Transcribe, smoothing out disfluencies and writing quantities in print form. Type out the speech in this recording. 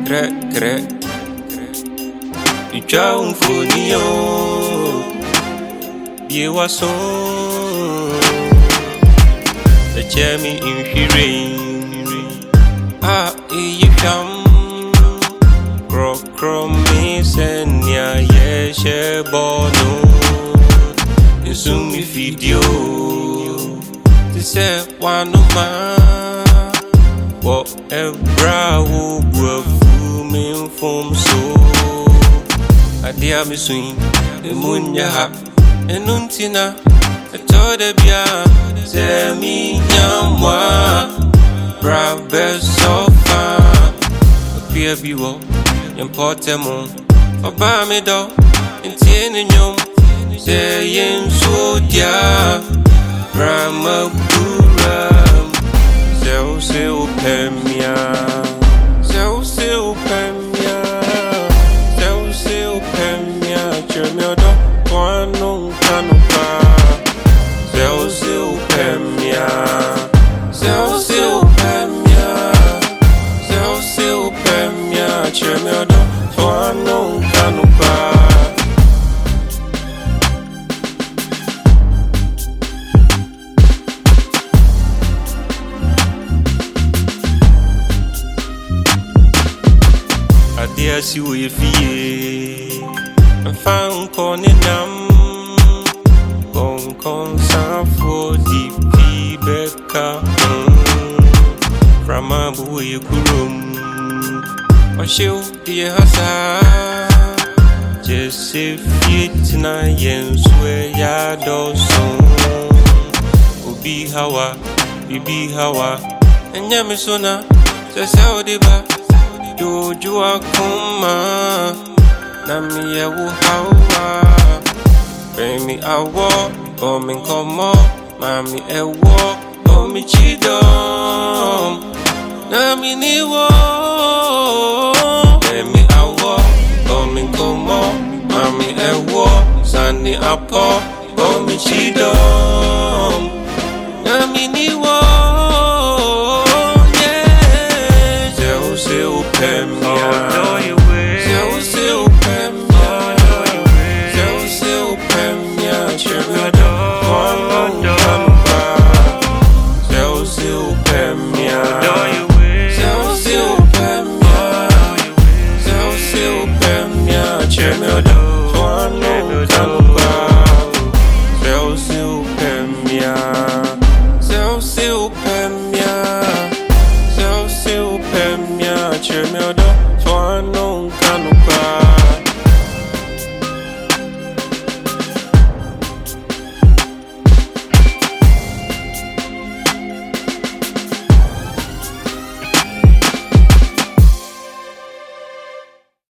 Cre, you try for the you was so the jammy in rain. Ah, you come, crow, miss and ya, share bono. You soon me video. This is one of my what a brow will from so. I dear me swing the moon ya ha and untina. I told the bia, tell me yamwa, brave so far. Appear be wo, importemo, for buy me do, and tin yum, saying so dear, Brahma Pura, so pemia, so pemia, so pemia, Jermiodo, one no canupa, so pemia, so pemia, so pemia, Jermiodo, one no canupa. Dear, see what you feel. I found corning them. Con for the Becca. From a boy, or she'll be a hazard. Just if it tonight and swear ya do so. Be how be how and Yamisona, just how they back. Jojo akuma na mi ewu hawa Bemi awo o mi nkomo mami ewo o mi chidom na mi niwo Bemi awo o mi nkomo mami ewo sani apo o mi chidom na mi niwo Cheer me